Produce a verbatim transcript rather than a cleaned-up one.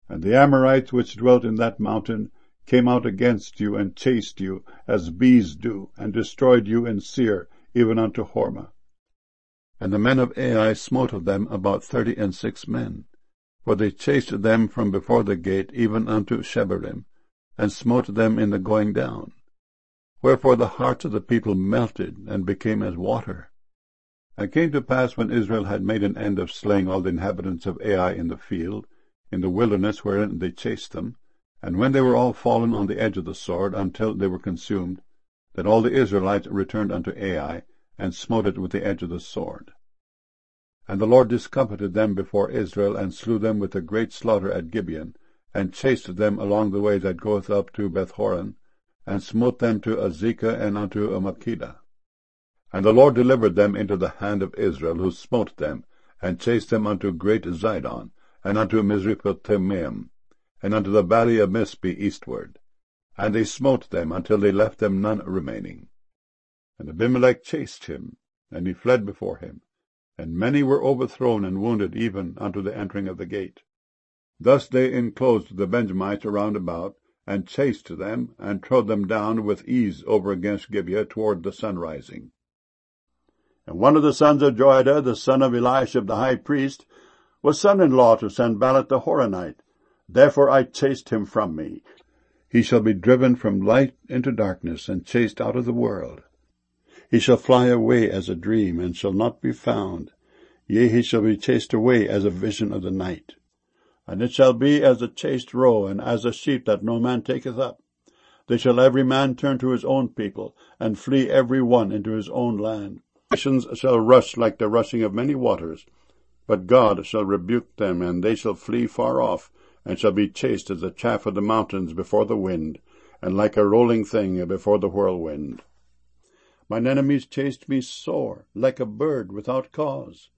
And the Amorites which dwelt in that mountain came out against you, and chased you, as bees do, and destroyed you in Seir, even unto Hormah. And the men of Ai smote of them about thirty and six men, for they chased them from before the gate, even unto Shebarim, and smote them in the going down. Wherefore the hearts of the people melted, and became as water. And it came to pass, when Israel had made an end of slaying all the inhabitants of Ai in the field, in the wilderness wherein they chased them, and when they were all fallen on the edge of the sword, until they were consumed, that all the Israelites returned unto Ai, and smote it with the edge of the sword. And the Lord discomfited them before Israel, and slew them with a great slaughter at Gibeon, and chased them along the way that goeth up to Bethhoron, and smote them to Azekah and unto Makkedah. And the Lord delivered them into the hand of Israel, who smote them, and chased them unto great Zidon, and unto Misrephothmaim, and unto the valley of Mizpe eastward. And they smote them, until they left them none remaining. And Abimelech chased him, and he fled before him, and many were overthrown and wounded even unto the entering of the gate. Thus they enclosed the Benjamites round about, and chased them, and trode them down with ease over against Gibeah toward the sunrising. And one of the sons of Joiada, the son of Eliashib the high priest, was son-in-law to Sanballat the Horonite. Therefore I chased him from me. He shall be driven from light into darkness, and chased out of the world. He shall fly away as a dream, and shall not be found. Yea, he shall be chased away as a vision of the night. And it shall be as a chased roe, and as a sheep that no man taketh up. They shall every man turn to his own people, and flee every one into his own land. Nations shall rush like the rushing of many waters, but God shall rebuke them, and they shall flee far off, and shall be chased as the chaff of the mountains before the wind, and like a rolling thing before the whirlwind. Mine enemies chased me sore, like a bird without cause.